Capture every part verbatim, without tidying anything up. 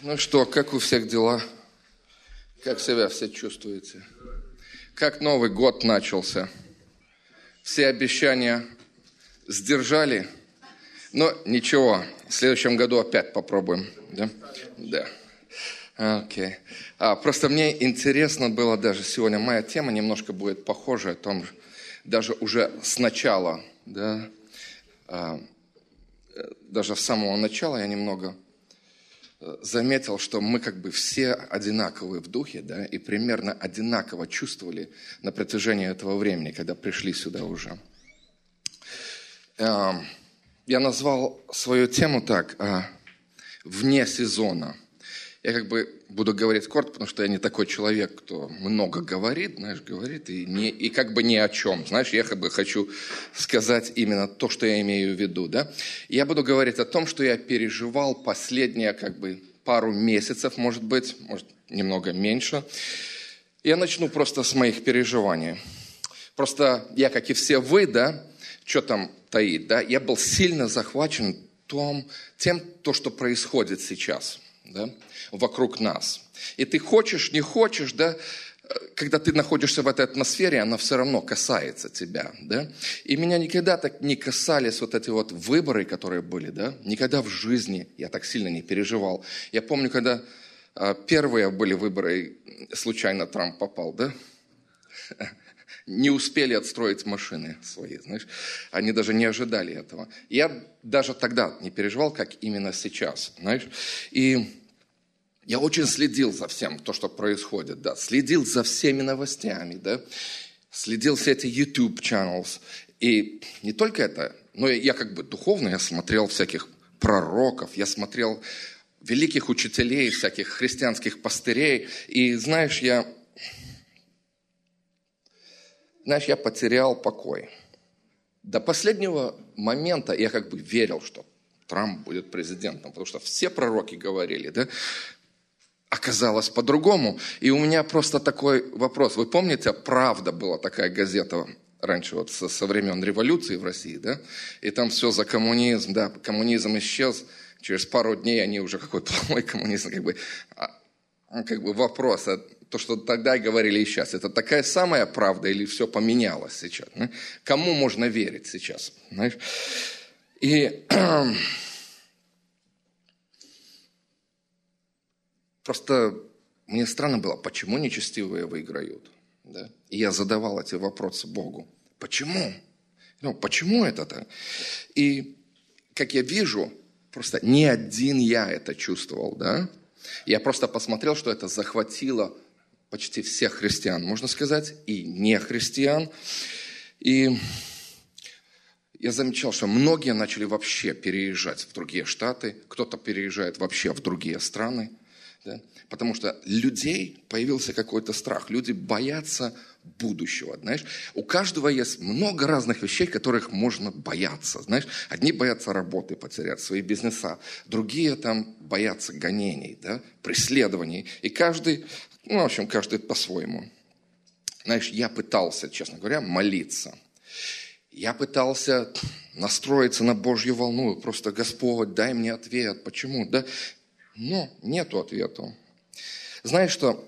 Ну что, как у всех дела? Как себя все чувствуете? Как Новый год начался? Все обещания сдержали? Но ничего, в следующем году опять попробуем. Да? Да. Окей. А, просто мне интересно было даже сегодня, моя тема немножко будет похожа о том, даже уже с начала, да, а, даже с самого начала я немного заметил, что мы как бы все одинаковые в духе, да, и примерно одинаково чувствовали на протяжении этого времени, когда пришли сюда уже. Я назвал свою тему так: «Вне сезона». Я как бы буду говорить коротко, потому что я не такой человек, кто много говорит, знаешь, говорит, и, не, и как бы ни о чем. Знаешь, я как бы хочу сказать именно то, что я имею в виду, да. Я буду говорить о том, что я переживал последние как бы пару месяцев, может быть, может немного меньше. Я начну просто с моих переживаний. Просто я, как и все вы, да, что там таит, да, я был сильно захвачен том, тем, то, что происходит сейчас, да, вокруг нас. И ты хочешь, не хочешь, да, когда ты находишься в этой атмосфере, она все равно касается тебя, да. И меня никогда так не касались вот эти вот выборы, которые были, да. Никогда в жизни я так сильно не переживал. Я помню, когда первые были выборы, случайно Трамп попал, да. Не успели отстроить машины свои, знаешь. Они даже не ожидали этого. Я даже тогда не переживал, как именно сейчас, знаешь. И я очень следил за всем, то, что происходит, да. Следил за всеми новостями, да. Следил все эти YouTube channels. И не только это, но я как бы духовно, я смотрел всяких пророков, я смотрел великих учителей, всяких христианских пастырей. И знаешь, я... Знаешь, я потерял покой. До последнего момента я как бы верил, что Трамп будет президентом, потому что все пророки говорили, да, оказалось по-другому. И у меня просто такой вопрос. Вы помните, «Правда» была такая газета раньше, вот со, со времен революции в России, да, и там все за коммунизм, да, коммунизм исчез, через пару дней они уже какой плохой коммунизм, как бы, как бы вопрос, а то, что тогда говорили и сейчас, это такая самая правда или все поменялось сейчас? Да? Кому можно верить сейчас? Знаешь? И просто мне странно было, почему нечестивые выиграют? Да? И я задавал эти вопросы Богу. Почему? Ну, почему это-то? И, как я вижу, просто не один я это чувствовал, да? Я просто посмотрел, что это захватило почти всех христиан, можно сказать, и не христиан. И я замечал, что многие начали вообще переезжать в другие штаты, кто-то переезжает вообще в другие страны, да? Потому что людей появился какой-то страх, люди боятся будущего, знаешь. У каждого есть много разных вещей, которых можно бояться, знаешь. Одни боятся работы потерять, свои бизнеса, другие там боятся гонений, да, преследований. И каждый, ну, в общем, каждый по-своему. Знаешь, я пытался, честно говоря, молиться. Я пытался настроиться на Божью волну, просто: Господь, дай мне ответ, почему, да. Но нету ответа. Знаешь что?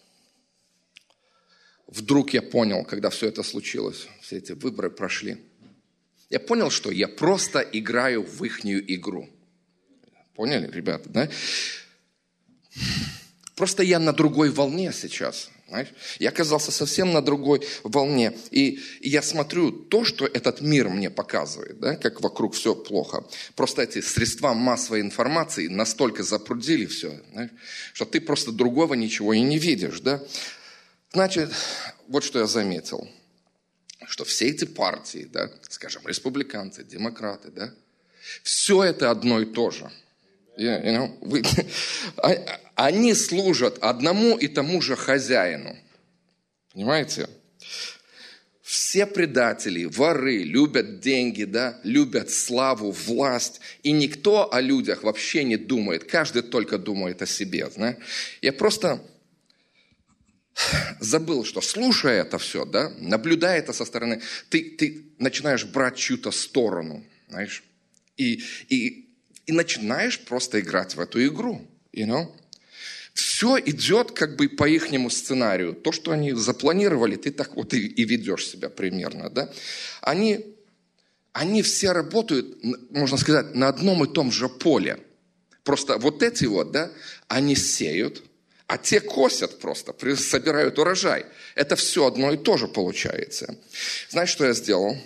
Вдруг я понял, когда все это случилось, все эти выборы прошли. Я понял, что я просто играю в ихнюю игру. Поняли, ребята, да? Просто я на другой волне сейчас. Знаешь? Я оказался совсем на другой волне. И, и я смотрю то, что этот мир мне показывает, да, как вокруг все плохо. Просто эти средства массовой информации настолько запрудили все, знаешь, что ты просто другого ничего и не видишь. Да? Значит, вот что я заметил. Что все эти партии, да, скажем, республиканцы, демократы, да, все это одно и то же. You know, вы, они служат одному и тому же хозяину. Понимаете? Все предатели, воры любят деньги, да, любят славу, власть. И никто о людях вообще не думает. Каждый только думает о себе. Знаешь? Я просто забыл, что слушая это все, да, наблюдая это со стороны, ты, ты начинаешь брать чью-то сторону. Знаешь? И... и И начинаешь просто играть в эту игру. You know? Все идет как бы по ихнему сценарию. То, что они запланировали, ты так вот и, и ведешь себя примерно. Да? Они, они все работают, можно сказать, на одном и том же поле. Просто вот эти вот, да, они сеют, а те косят просто, собирают урожай. Это все одно и то же получается. Знаешь, что я сделал?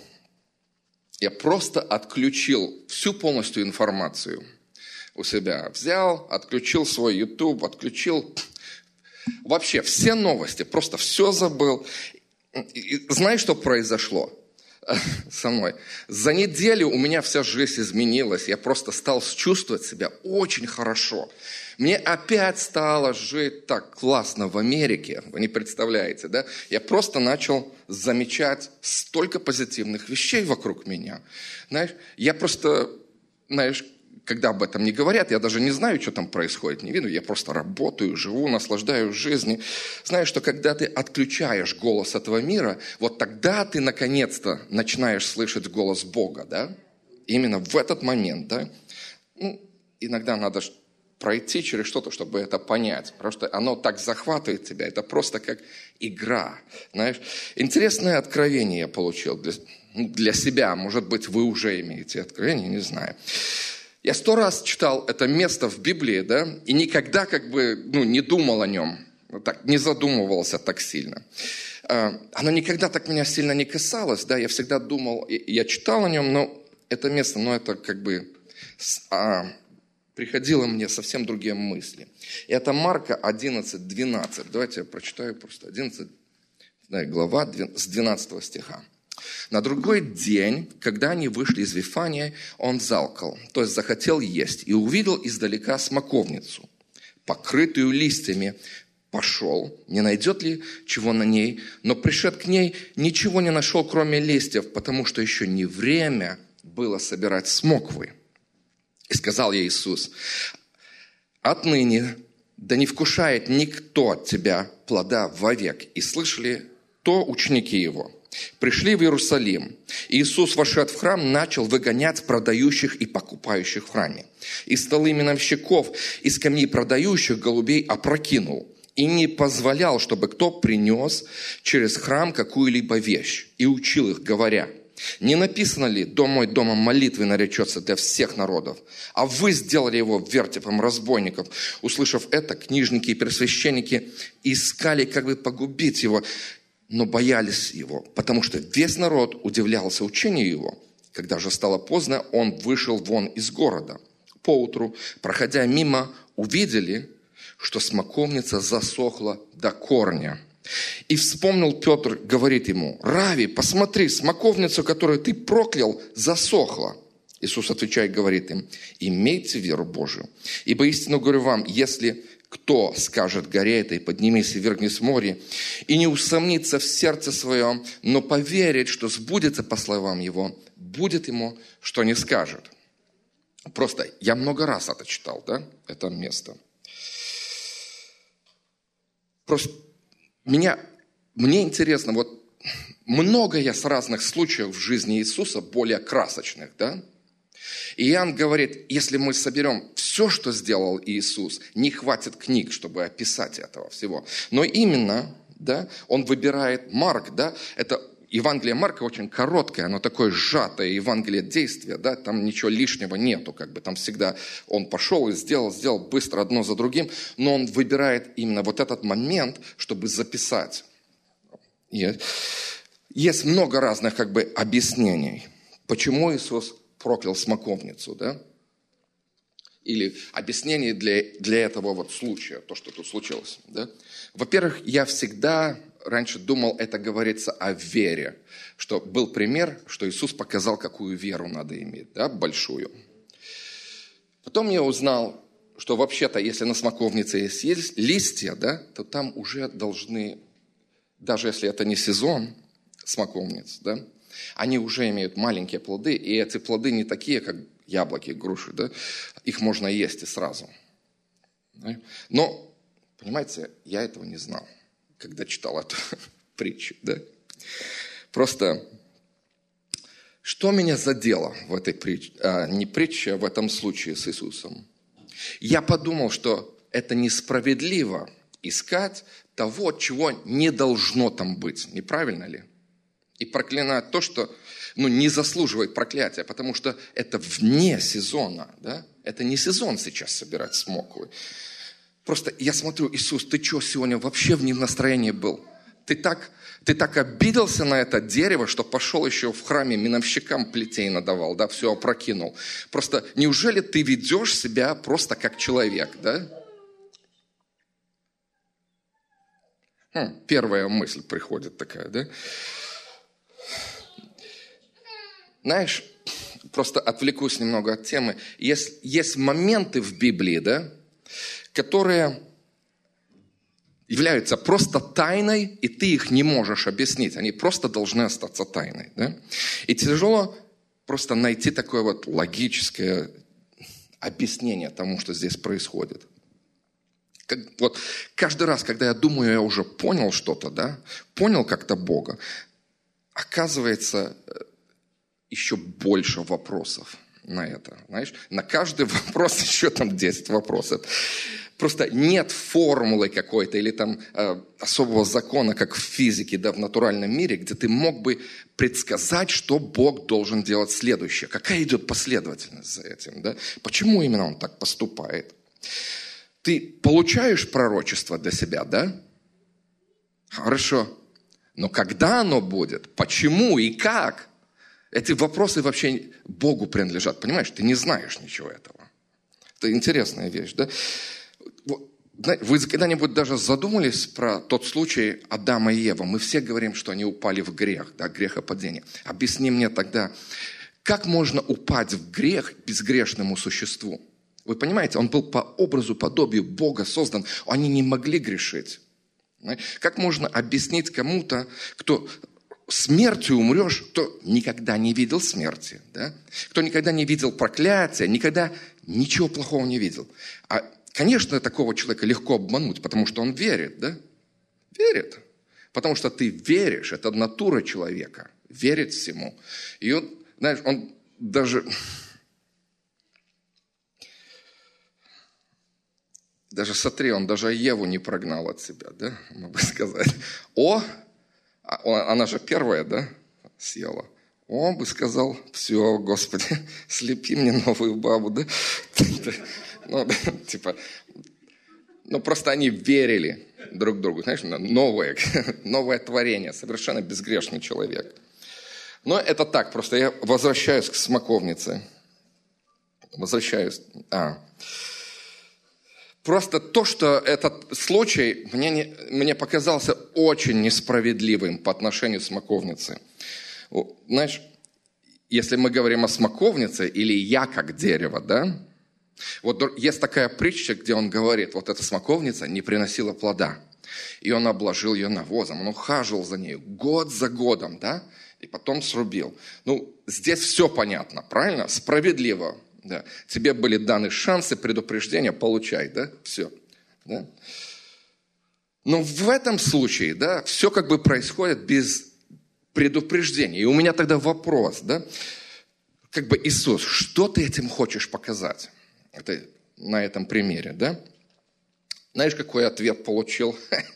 Я просто отключил всю полностью информацию у себя. Взял, отключил свой YouTube, отключил вообще все новости, просто все забыл. И знаешь, что произошло со мной? За неделю у меня вся жизнь изменилась. Я просто стал чувствовать себя очень хорошо. Мне опять стало жить так классно в Америке. Вы не представляете, да? Я просто начал замечать столько позитивных вещей вокруг меня. Знаешь, я просто, знаешь, когда об этом не говорят, я даже не знаю, что там происходит, не видно. Я просто работаю, живу, наслаждаюсь жизнью. Знаешь, что когда ты отключаешь голос этого мира, вот тогда ты наконец-то начинаешь слышать голос Бога, да? Именно в этот момент, да? Ну, иногда надо пройти через что-то, чтобы это понять. Потому что оно так захватывает тебя. Это просто как игра. Знаешь? Интересное откровение я получил для, для себя. Может быть, вы уже имеете откровение, не знаю. Я сто раз читал это место в Библии, да, и никогда как бы, ну, не думал о нем, так, не задумывался так сильно. Оно никогда так меня сильно не касалось, да, я всегда думал, я читал о нем, но это место, ну, это как бы а, приходило мне совсем другие мысли. И это Марка одиннадцать двенадцать. Давайте я прочитаю просто одиннадцать, да, глава с двенадцатого стиха. На другой день, когда они вышли из Вифания, он залкал, то есть захотел есть, и увидел издалека смоковницу, покрытую листьями. Пошел, не найдет ли чего на ней, но пришед к ней, ничего не нашел, кроме листьев, потому что еще не время было собирать смоквы. И сказал ей Иисус: отныне да не вкушает никто от тебя плода вовек. И слышали то ученики его. Пришли в Иерусалим. Иисус, вошед в храм, начал выгонять продающих и покупающих в храме. И столы миновщиков, и скамьи продающих голубей опрокинул. И не позволял, чтобы кто принес через храм какую-либо вещь. И учил их, говоря: не написано ли: дом мой домом молитвы наречется для всех народов? А вы сделали его вертепом разбойников. Услышав это, книжники и первосвященники искали, как бы погубить его, но боялись его, потому что весь народ удивлялся учению его. Когда же стало поздно, он вышел вон из города. Поутру, проходя мимо, увидели, что смоковница засохла до корня. И вспомнил Петр, говорит ему: Рави, посмотри, смоковницу, которую ты проклял, засохла. Иисус отвечает, говорит им: имейте веру Божию. Ибо истинно говорю вам, если кто скажет горе этой: поднимись и вергнись в море, и не усомнится в сердце своем, но поверит, что сбудется по словам его, будет ему, что не скажет. Просто я много раз это читал, да, это место. Просто меня, мне интересно, вот много я с разных случаев в жизни Иисуса, более красочных, да? И Иоанн говорит, если мы соберем все, что сделал Иисус, не хватит книг, чтобы описать этого всего. Но именно, да, он выбирает Марк, да, это Евангелие Марка очень короткое, оно такое сжатое Евангелие действия, да, там ничего лишнего нету, как бы там всегда он пошел и сделал, сделал быстро одно за другим, но он выбирает именно вот этот момент, чтобы записать. И есть много разных как бы объяснений, почему Иисус проклял смоковницу, да? Или объяснение для, для этого вот случая, то, что тут случилось, да? Во-первых, я всегда раньше думал, это говорится о вере, что был пример, что Иисус показал, какую веру надо иметь, да, большую. Потом я узнал, что вообще-то, если на смоковнице есть листья, да, то там уже должны, даже если это не сезон смоковниц, да, они уже имеют маленькие плоды, и эти плоды не такие, как яблоки, груши, да? Их можно есть и сразу. Но, понимаете, я этого не знал, когда читал эту притчу. Да? Просто, что меня задело в этой притче, а, не притче, а в этом случае с Иисусом? Я подумал, что это несправедливо искать того, чего не должно там быть. Неправильно ли? И проклинать то, что ну, не заслуживает проклятия, потому что это вне сезона. Да? Это не сезон сейчас собирать смоквы. Просто я смотрю, Иисус, ты что сегодня вообще в настроении был? Ты так, ты так обиделся на это дерево, что пошел еще в храме миновщикам плетей надавал, да, все опрокинул. Просто неужели ты ведешь себя просто как человек, да? Хм, первая мысль приходит такая, да? Знаешь, просто отвлекусь немного от темы. Есть, есть моменты в Библии, да, которые являются просто тайной, и ты их не можешь объяснить. Они просто должны остаться тайной. Да? И тяжело просто найти такое вот логическое объяснение тому, что здесь происходит. Как, вот каждый раз, когда я думаю, я уже понял что-то, да, понял как-то Бога, оказывается, еще больше вопросов на это. Знаешь, на каждый вопрос еще там десять вопросов. Просто нет формулы какой-то или там э, особого закона, как в физике, да, в натуральном мире, где ты мог бы предсказать, что Бог должен делать следующее. Какая идет последовательность за этим, да? Почему именно Он так поступает? Ты получаешь пророчество для себя, да? Хорошо. Но когда оно будет? Почему и как? Эти вопросы вообще Богу принадлежат. Понимаешь, ты не знаешь ничего этого. Это интересная вещь, да? Вы когда-нибудь даже задумались про тот случай Адама и Евы? Мы все говорим, что они упали в грех, да, грехопадение. Объясни мне тогда, как можно упасть в грех безгрешному существу? Вы понимаете, он был по образу, подобию Бога создан. Они не могли грешить. Как можно объяснить кому-то, кто смертью умрешь, кто никогда не видел смерти, да? Кто никогда не видел проклятия, никогда ничего плохого не видел. А, конечно, такого человека легко обмануть, потому что он верит, да? Верит. Потому что ты веришь, это натура человека, верить всему. И он, знаешь, он даже... Даже смотри, он даже Еву не прогнал от себя, да, могу сказать. О, она же первая, да, съела. Он бы сказал, все, Господи, слепи мне новую бабу, да. Ну, типа, ну, просто они верили друг другу, знаешь, новое, новое творение, совершенно безгрешный человек. Но это так, просто я возвращаюсь к смоковнице. Возвращаюсь, а... Просто то, что этот случай мне, не, мне показался очень несправедливым по отношению к смоковнице. Знаешь, если мы говорим о смоковнице или я как дерево, да, вот есть такая притча, где он говорит, вот эта смоковница не приносила плода. И он обложил ее навозом, он ухаживал за ней год за годом, да, и потом срубил. Ну, здесь все понятно, правильно? Справедливо. Да. Тебе были даны шансы, предупреждения, получай, да, все. Да. Но в этом случае, да, все как бы происходит без предупреждения. И у меня тогда вопрос, да, как бы Иисус, что ты этим хочешь показать? Это на этом примере, да? Знаешь, какой ответ получил?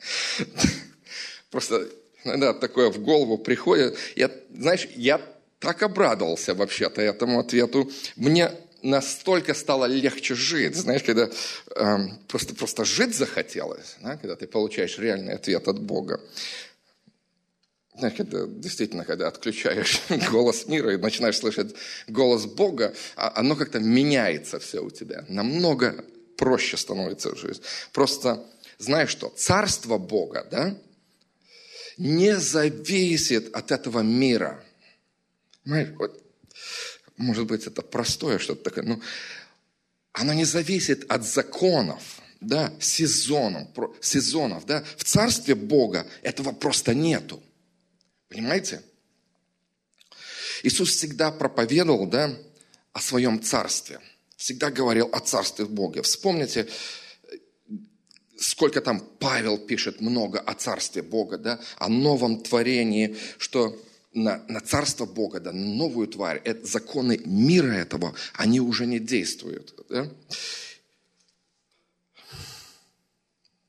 Просто иногда такое в голову приходит. Я, знаешь, я так обрадовался вообще-то этому ответу. Мне настолько стало легче жить, знаешь, когда э, просто, просто жить захотелось, да? Когда ты получаешь реальный ответ от Бога. Знаешь, когда действительно, когда отключаешь голос мира и начинаешь слышать голос Бога, оно как-то меняется все у тебя. Намного проще становится жизнь. Просто, знаешь что, царство Бога, да, не зависит от этого мира. Понимаешь, вот, может быть, это простое что-то такое, но оно не зависит от законов, да, сезонов, сезонов, да. В царстве Бога этого просто нету. Понимаете? Иисус всегда проповедовал, да, о своем царстве. Всегда говорил о царстве Бога. Вспомните, сколько там Павел пишет много о царстве Бога, да, о новом творении, что на, на царство Бога, да, на новую тварь, это, законы мира этого, они уже не действуют. Да?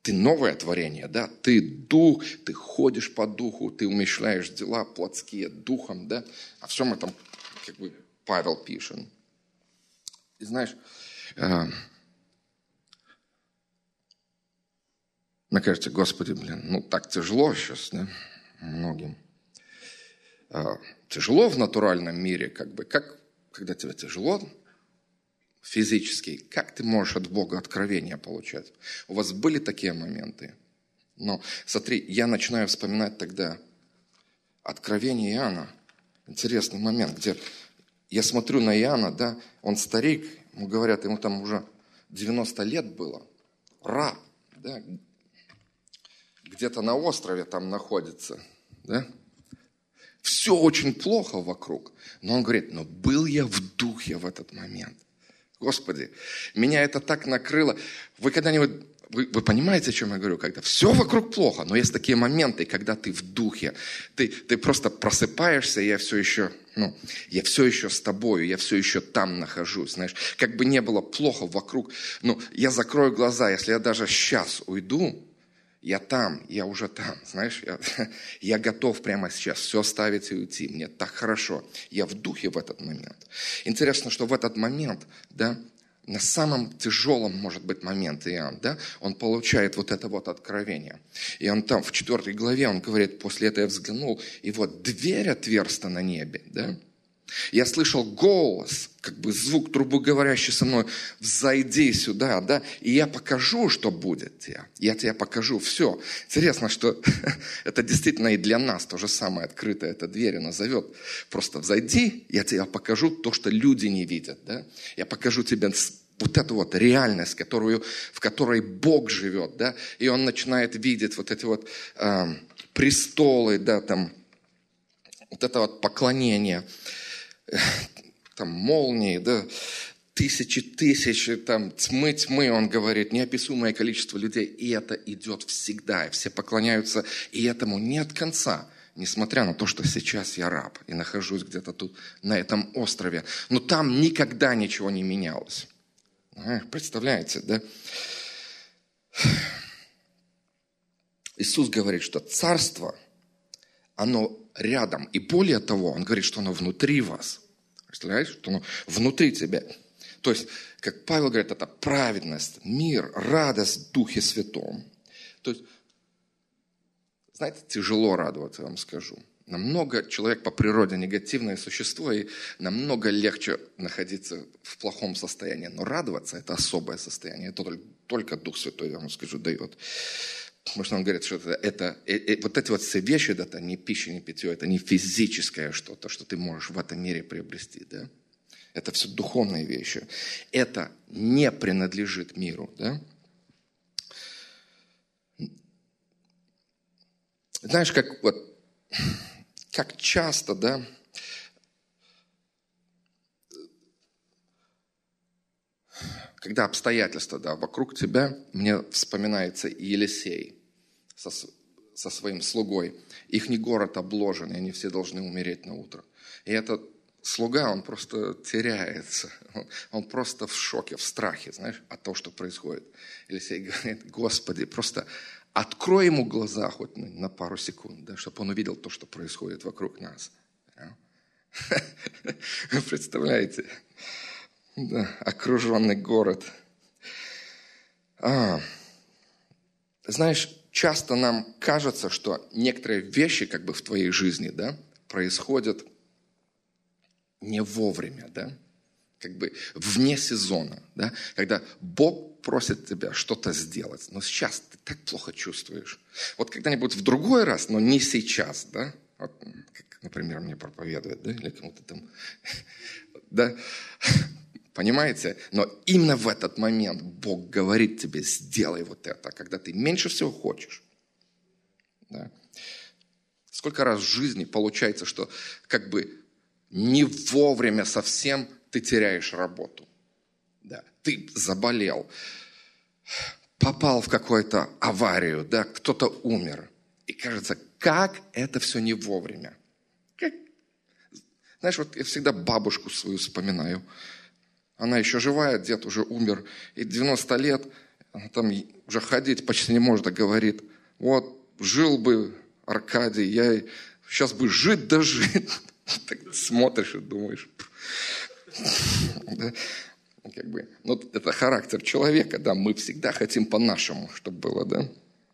ты новое творение, да, ты дух, ты ходишь по духу, ты умерщвляешь дела плотские духом, да, о всем этом как бы Павел пишет. И знаешь, э, мне кажется, Господи, блин, ну так тяжело сейчас, да, многим. Э, тяжело в натуральном мире, как бы, как, когда тебе тяжело физически, как ты можешь от Бога откровения получать? У вас были такие моменты? Но смотри, я начинаю вспоминать тогда откровение Иоанна. Интересный момент, где я смотрю на Иоанна, да, он старик, ему говорят, ему там уже девяносто лет было, раб, да, где-то на острове там находится, да. Все очень плохо вокруг, но он говорит, но был я в духе в этот момент. Господи, меня это так накрыло. Вы когда-нибудь, вы, вы понимаете, о чем я говорю? Когда все вокруг плохо, но есть такие моменты, когда ты в духе. Ты, ты просто просыпаешься, и я все еще, ну, я все еще с тобою, я все еще там нахожусь. Знаешь, как бы не было плохо вокруг, ну, я закрою глаза, если я даже сейчас уйду, я там, я уже там, знаешь, я, я готов прямо сейчас все оставить и уйти. Мне так хорошо. Я в духе в этот момент. Интересно, что в этот момент, да, на самом тяжелом, может быть, момент Иоанн, да, он получает вот это вот откровение. И он там в четвертой главе, он говорит, после этого я взглянул, и вот дверь отверста на небе, да. Я слышал голос, как бы звук трубы, говорящий со мной, взойди сюда, да, и я покажу, что будет тебе. Я тебе покажу все. Интересно, что это действительно и для нас то же самое, открытая эта дверь, она зовет. Просто взойди, я тебе покажу то, что люди не видят, да. Я покажу тебе вот эту вот реальность, которую, в которой Бог живет, да, и он начинает видеть вот эти вот э, престолы, да, там, вот это вот поклонение, там молнии, да, тысячи тысяч, там тьмы тьмы, он говорит, неописуемое количество людей, и это идет всегда, и все поклоняются, и этому нет конца, несмотря на то, что сейчас я раб и нахожусь где-то тут, на этом острове, но там никогда ничего не менялось. А, представляете, да? Иисус говорит, что царство, оно рядом. И более того, он говорит, что оно внутри вас. Представляете, что оно внутри тебя. То есть, как Павел говорит, это праведность, мир, радость в Духе Святом. То есть, знаете, тяжело радоваться, я вам скажу. Намного человек по природе негативное существо, и намного легче находиться в плохом состоянии. Но радоваться – это особое состояние. Это только Дух Святой, я вам скажу, дает. Потому что он говорит, что это, это, это вот эти вот все вещи, это не пища, не питье, это не физическое что-то, что ты можешь в этом мире приобрести, да? Это все духовные вещи. Это не принадлежит миру, да? Знаешь, как вот, как часто, да, когда обстоятельства, да, вокруг тебя, мне вспоминается Елисей со, со своим слугой. Ихний город обложен, и они все должны умереть на утро. И этот слуга, он просто теряется. Он, он просто в шоке, в страхе, знаешь, от того, что происходит. Елисей говорит, Господи, просто открой ему глаза хоть на, на пару секунд, да, чтобы он увидел то, что происходит вокруг нас. Представляете? Да, окруженный город. А, знаешь, часто нам кажется, что некоторые вещи как бы в твоей жизни, да, происходят не вовремя, да, как бы вне сезона, да, когда Бог просит тебя что-то сделать, но сейчас ты так плохо чувствуешь. Вот когда-нибудь в другой раз, но не сейчас, да, вот, как, например, мне проповедует, да, или кому-то там, да, понимаете? Но именно в этот момент Бог говорит тебе, сделай вот это, когда ты меньше всего хочешь. Да? Сколько раз в жизни получается, что как бы не вовремя совсем ты теряешь работу. Да? Ты заболел, попал в какую-то аварию, да? Кто-то умер. И кажется, как это все не вовремя. Как? Знаешь, вот я всегда бабушку свою вспоминаю. Она еще живая, дед уже умер, и девяносто лет, там уже ходить почти не может, а говорит, вот, жил бы Аркадий, я сейчас бы жить да жить. Так смотришь и думаешь, да, как бы, ну, это характер человека, да, мы всегда хотим по-нашему, чтобы было, да.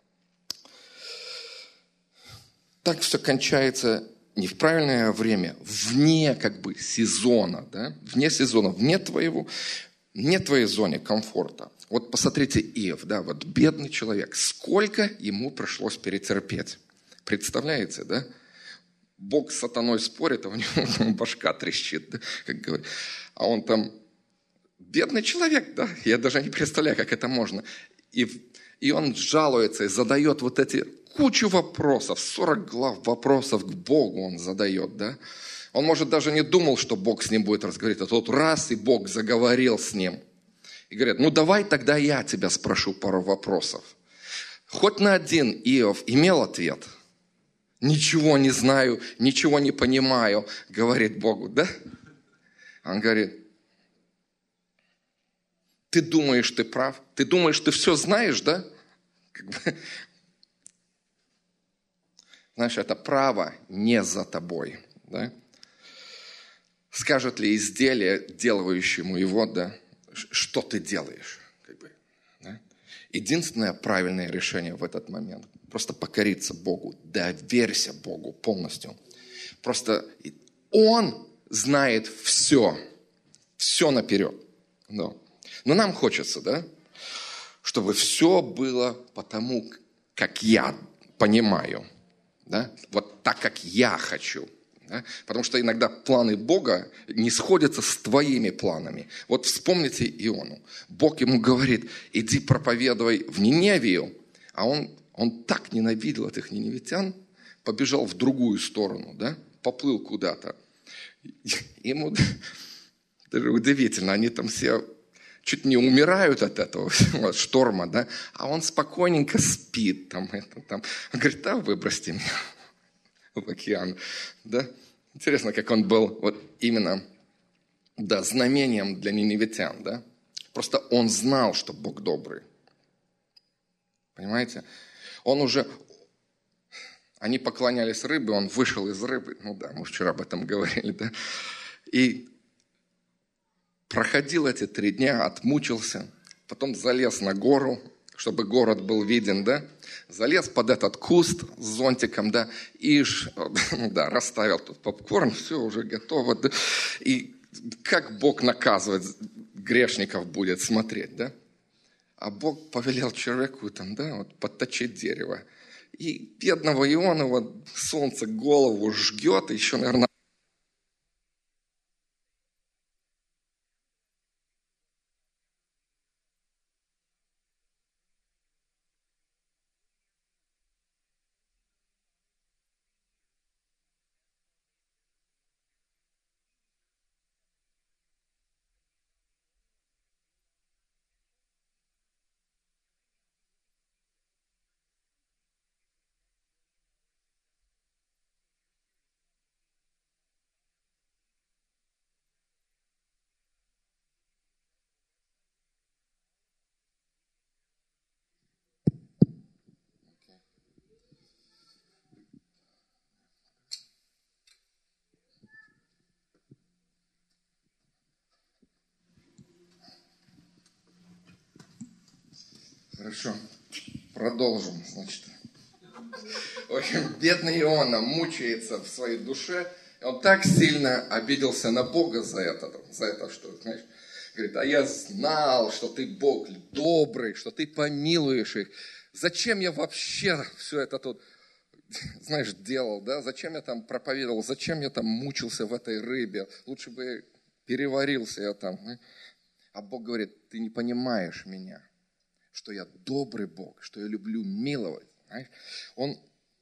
Так все кончается не в правильное время, вне как бы сезона, да, вне сезона, вне твоего, вне твоей зоны комфорта. Вот посмотрите Иов, да, вот бедный человек, сколько ему пришлось перетерпеть. Представляете, да? Бог с сатаной спорит, а у него башка трещит, да, как говорят. А он там бедный человек, да, я даже не представляю, как это можно. И, и он жалуется и задает вот эти кучу вопросов, сорок глав вопросов к Богу он задает, да. Он, может, даже не думал, что Бог с ним будет разговаривать, а тот раз, и Бог заговорил с ним. И говорят, ну давай тогда я тебя спрошу пару вопросов. Хоть на один Иов имел ответ? Ничего не знаю, ничего не понимаю, говорит Богу, да? Он говорит, ты думаешь, ты прав? Ты думаешь, ты все знаешь, да? Как бы, знаешь, это право не за тобой, да? Скажет ли изделие, делающему его, да, что ты делаешь? Как бы, да? Единственное правильное решение в этот момент – просто покориться Богу, доверься Богу полностью. Просто Он знает все, все наперед. Да. Но нам хочется, да, чтобы все было потому, как я понимаю, да, вот так, как я хочу. Да? Потому что иногда планы Бога не сходятся с твоими планами. Вот вспомните Иону. Бог ему говорит, иди проповедуй в Ниневию, а он, он так ненавидел этих ниневитян, побежал в другую сторону, да? Поплыл куда-то. Ему даже удивительно, они там все чуть не умирают от этого от шторма, да? А он спокойненько спит. Там, это, там. Он говорит, да, выбросьте меня в океан, да? Интересно, как он был вот именно, да, знамением для ниневитян, да? Просто он знал, что Бог добрый. Понимаете? Он уже, они поклонялись рыбе, он вышел из рыбы, ну да, мы вчера об этом говорили, да? И проходил эти три дня, отмучился, потом залез на гору, чтобы город был виден, да, залез под этот куст с зонтиком, да, и ну, да, расставил тут попкорн, все уже готово, да, и как Бог наказывает грешников будет смотреть, да, а Бог повелел человеку там, да, вот подточить дерево, и бедного Ионова солнце голову жгет, еще, наверное, Хорошо, продолжим, значит. В общем, бедный Иона мучается в своей душе, и он так сильно обиделся на Бога за это, за это, что, знаешь, говорит, а я знал, что ты Бог добрый, что ты помилуешь их. Зачем я вообще все это тут, знаешь, делал, да? Зачем я там проповедовал, зачем я там мучился в этой рыбе? Лучше бы переварился я там. А Бог говорит, ты не понимаешь меня, что я добрый Бог, что я люблю миловать. Знаешь? Он...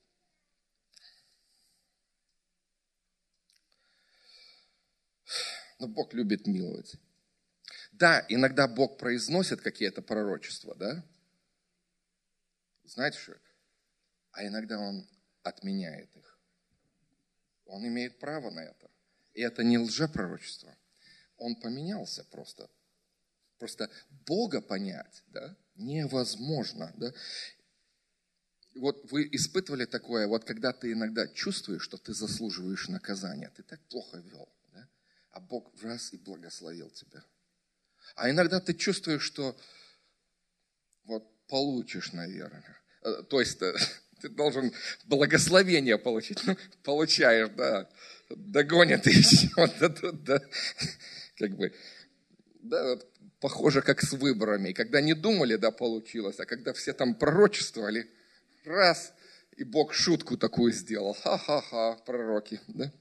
Но Бог любит миловать. Да, иногда Бог произносит какие-то пророчества, да? Знаете что? А иногда Он отменяет их. Он имеет право на это. И это не лжепророчество. Он поменялся просто. Просто Бога понять, да? невозможно. Да? Вот вы испытывали такое, вот когда ты иногда чувствуешь, что ты заслуживаешь наказания, ты так плохо вел, да? А Бог раз и благословил тебя. А иногда ты чувствуешь, что вот получишь, наверное. То есть ты должен благословение получить. Ну, получаешь, да. Догонят еще. Вот, да. Как бы, да, вот, похоже, как с выборами. Когда не думали, да, получилось, а когда все там пророчествовали, раз, и Бог шутку такую сделал. Ха-ха-ха, пророки, да.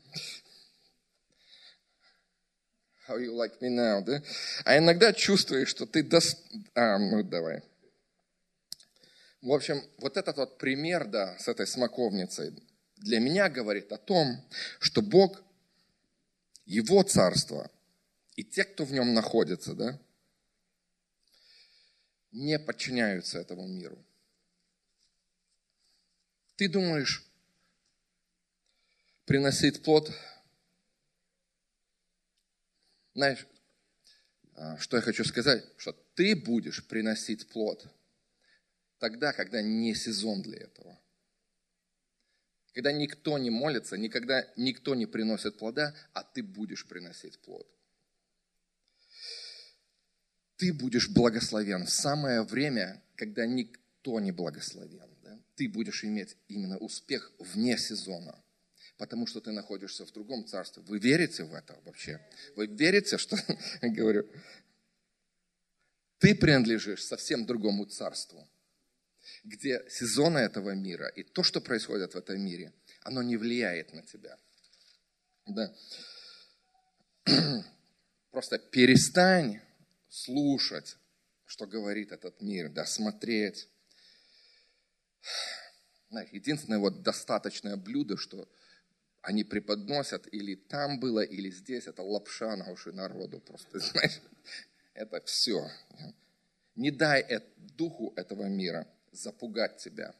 How you like me now, да? А иногда чувствуешь, что ты дос... А, ну давай. В общем, вот этот вот пример, да, с этой смоковницей для меня говорит о том, что Бог, Его царство и те, кто в нем находится, да, не подчиняются этому миру. Ты думаешь, приносить плод? Знаешь, что я хочу сказать? Что ты будешь приносить плод тогда, когда не сезон для этого. Когда никто не молится, никогда никто не приносит плода, а ты будешь приносить плод. Ты будешь благословен в самое время, когда никто не благословен. Да? Ты будешь иметь именно успех вне сезона, потому что ты находишься в другом царстве. Вы верите в это вообще? Вы верите, что, говорю, ты принадлежишь совсем другому царству, где сезоны этого мира и то, что происходит в этом мире, оно не влияет на тебя. Да. Просто перестань слушать, что говорит этот мир, да, смотреть. Знаешь, единственное вот достаточное блюдо, что они преподносят, или там было, или здесь, это лапша на уши народу. Просто, знаешь, это все. Не дай духу этого мира запугать тебя.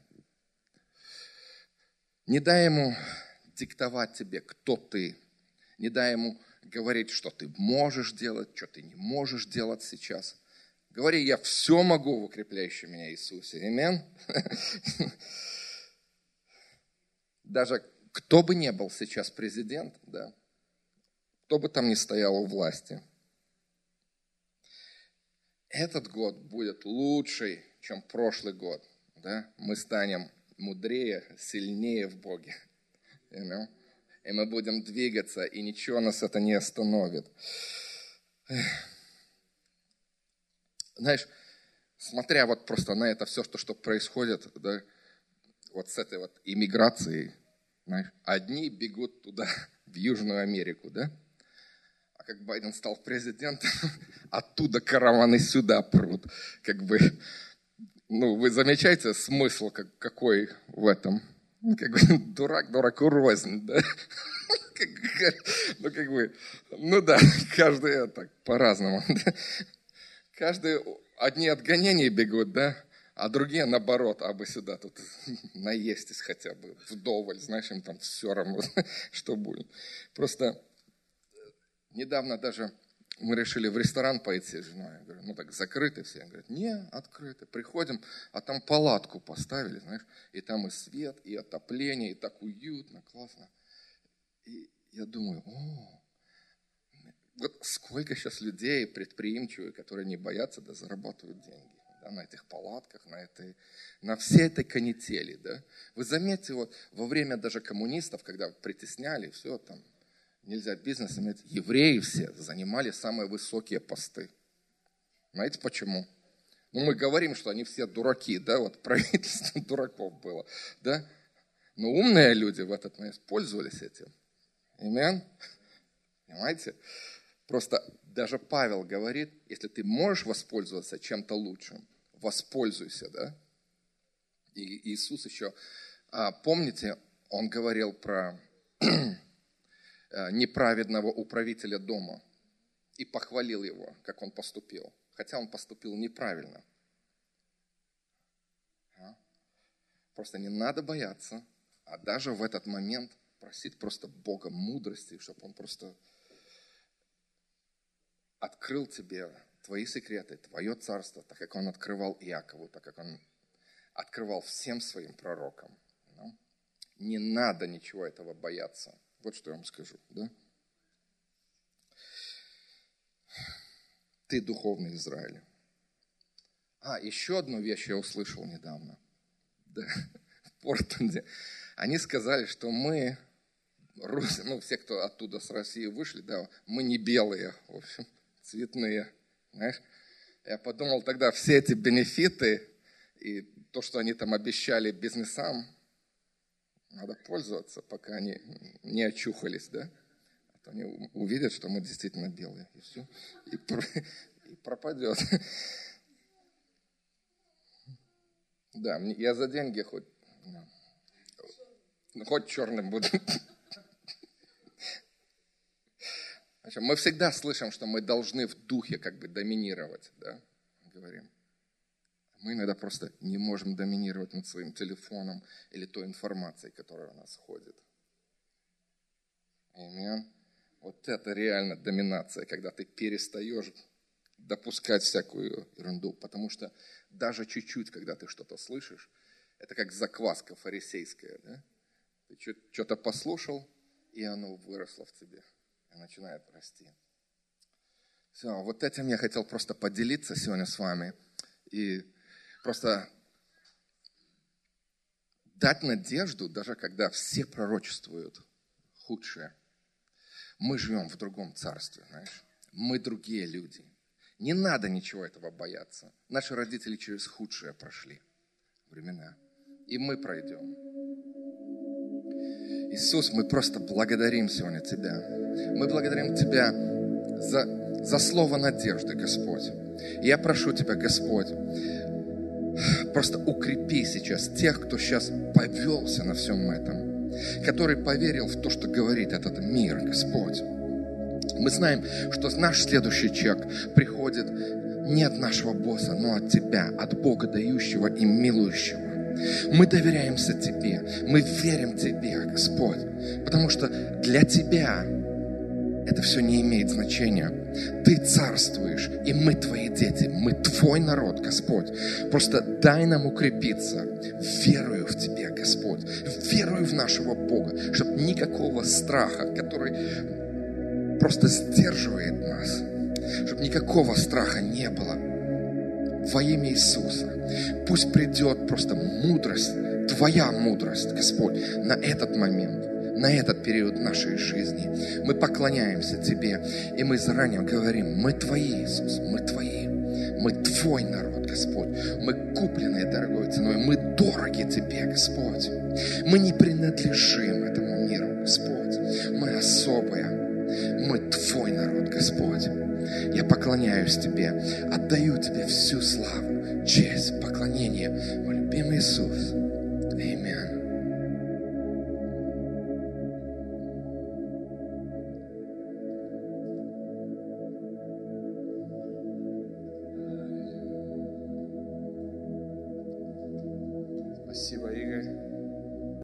Не дай ему диктовать тебе, кто ты. Не дай ему говорить, что ты можешь делать, что ты не можешь делать сейчас. Говори, я все могу в укрепляющем меня Иисусе. Аминь. Даже кто бы ни был сейчас президент, да, кто бы там ни стоял у власти, этот год будет лучший, чем прошлый год. Да? Мы станем мудрее, сильнее в Боге. You know? И мы будем двигаться, и ничего нас это не остановит. Знаешь, смотря вот просто на это все, что, что происходит, да, вот с этой вот иммиграцией, знаешь, одни бегут туда, в Южную Америку, да? А как Байден стал президентом, оттуда караваны сюда прут. Как бы, ну, вы замечаете смысл как, какой в этом? Как бы, дурак дураку рознь, да? Ну, как бы, ну да, каждый так по-разному. Каждый, одни от гонений бегут, да? А другие, наоборот, а бы сюда тут наестись хотя бы вдоволь, знаешь, им там все равно, что будет. Просто недавно даже мы решили в ресторан пойти с женой. Я говорю, ну так закрыты все. Они говорят, не, открыты. Приходим, а там палатку поставили, знаешь, и там и свет, и отопление, и так уютно, классно. И я думаю, о, вот сколько сейчас людей предприимчивых, которые не боятся, да зарабатывают деньги. Да, на этих палатках, на, этой, на всей этой канители. Да. Вы заметьте, вот во время даже коммунистов, когда притесняли, все там, нельзя бизнес иметь, евреи все занимали самые высокие посты. Знаете почему? Ну, мы говорим, что они все дураки, да, вот правительство дураков было, да. Но умные люди в этот момент пользовались этим. Аминь. Понимаете? Просто даже Павел говорит, если ты можешь воспользоваться чем-то лучшим, воспользуйся, да? И Иисус еще, помните, он говорил про неправедного управителя дома и похвалил его, как он поступил, хотя он поступил неправильно. Просто не надо бояться, а даже в этот момент просить просто Бога мудрости, чтобы Он просто открыл тебе твои секреты, твое царство, так как Он открывал Иакову, так как Он открывал всем своим пророкам. Ну, не надо ничего этого бояться. Вот что я вам скажу, да? Ты духовный Израиль. А, еще одну вещь я услышал недавно. Да, в Портленде. Они сказали, что мы, ну, все, кто оттуда с России вышли, да, мы не белые, в общем, цветные. Знаешь? Я подумал тогда, все эти бенефиты и то, что они там обещали бизнесам, надо пользоваться, пока они не очухались, да? А то они увидят, что мы действительно белые, и все, и, и пропадет. Да, я за деньги хоть, хоть черным буду. Мы всегда слышим, что мы должны в духе как бы доминировать, да, говорим. Мы иногда просто не можем доминировать над своим телефоном или той информацией, которая у нас ходит. Аминь. Вот это реально доминация, когда ты перестаешь допускать всякую ерунду, потому что даже чуть-чуть, когда ты что-то слышишь, это как закваска фарисейская, да? Ты что-то послушал, и оно выросло в тебе, и начинает расти. Все, вот этим я хотел просто поделиться сегодня с вами, и просто дать надежду, даже когда все пророчествуют худшее. Мы живем в другом царстве, знаешь. Мы другие люди. Не надо ничего этого бояться. Наши родители через худшее прошли времена. И мы пройдем. Иисус, мы просто благодарим сегодня Тебя. Мы благодарим Тебя за, за слово надежды, Господь. И я прошу Тебя, Господь, просто укрепи сейчас тех, кто сейчас повелся на всем этом, который поверил в то, что говорит этот мир, Господь. Мы знаем, что наш следующий чек приходит не от нашего босса, но от Тебя, от Бога, дающего и милующего. Мы доверяемся Тебе, мы верим Тебе, Господь, потому что для Тебя это все не имеет значения. Ты царствуешь, и мы Твои дети, мы Твой народ, Господь. Просто дай нам укрепиться, верую в Тебя, Господь, верую в нашего Бога, чтобы никакого страха, который просто сдерживает нас, чтобы никакого страха не было. Во имя Иисуса. Пусть придет просто мудрость, Твоя мудрость, Господь, на этот момент, на этот период нашей жизни. Мы поклоняемся Тебе, и мы заранее говорим, мы Твои, Иисус, мы Твои, мы Твой народ, Господь. Мы купленные дорогой ценой, мы дороги Тебе, Господь. Мы не принадлежим этому миру, Господь. Мы особые, мы Твой народ, Господь. Я поклоняюсь Тебе, отдаю Тебе всю славу, честь, поклонение, мой любимый Иисус. Аминь. Спасибо,